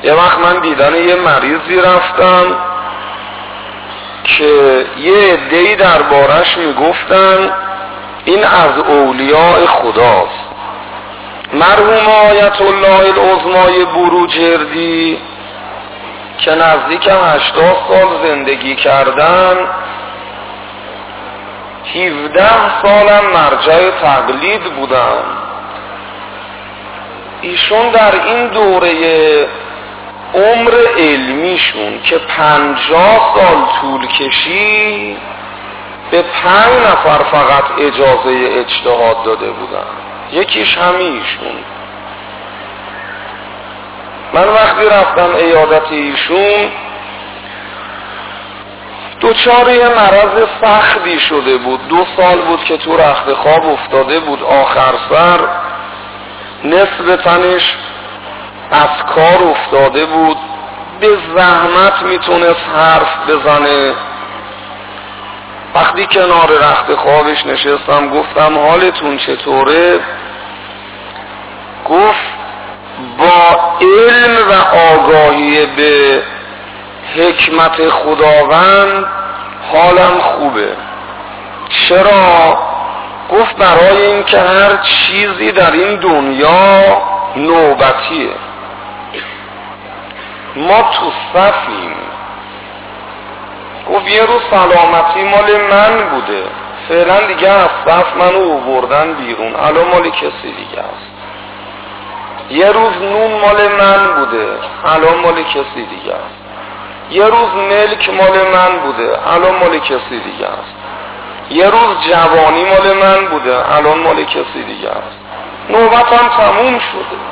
یه وقت من دیدن یه مریضی رفتم که یه عده‌ای دربارش میگفتن این از اولیاء خداست. مرحوم آیت الله العظمای بروجردی که نزدیک 80 سال زندگی کردن، 17 سالم مرجع تقلید بودن. ایشون در این دوره عمر علمیشون که 50 سال طول کشید به 5 نفر فقط اجازه اجتهاد داده بودن، یکیش همیشون. من وقتی رفتم عیادت ایشون دوچار یه مرض سختی شده بود. 2 سال بود که تو رخت خواب افتاده بود، آخر سر نصف تنش از کار افتاده بود، به زحمت میتونست حرف بزنه. وقتی کنار رخت خوابش نشستم گفتم حالتون چطوره؟ گفت با علم و آگاهی به حکمت خداوند حالم خوبه. چرا؟ گفت برای این که هر چیزی در این دنیا نوبتیه. ما تو صفیم. گفت یه روز سلامتی مال من بوده، فعلا دیگه از صف منو آوردن بیرون، الان مال کسی دیگه است. یه روز نون مال من بوده، الان مال کسی دیگه است. یه روز ملک مال من بوده، الان مال کسی دیگه است. یه روز جوانی مال من بوده، الان مال کسی دیگه است. نوبتم تموم شده.